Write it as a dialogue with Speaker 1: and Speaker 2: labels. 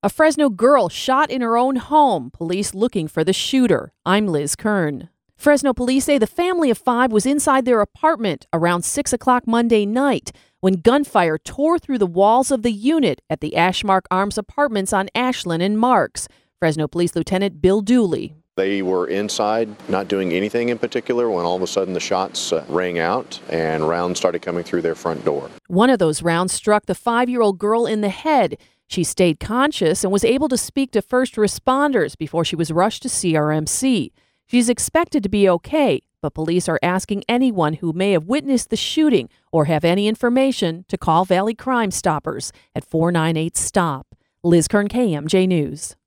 Speaker 1: A Fresno girl shot in her own home. Police looking for the shooter. I'm Liz Kern. Fresno police say the family of 5 was inside their apartment around 6 o'clock Monday night when gunfire tore through the walls of the unit at the Ashmark Arms Apartments on Ashland and Marks. Fresno Police Lieutenant Bill Dooley.
Speaker 2: They were inside, not doing anything in particular, when all of a sudden the shots rang out and rounds started coming through their front door.
Speaker 1: One of those rounds struck the 5-year-old girl in the head. She stayed conscious and was able to speak to first responders before she was rushed to CRMC. She's expected to be okay, but police are asking anyone who may have witnessed the shooting or have any information to call Valley Crime Stoppers at 498-STOP. Liz Kern, KMJ News.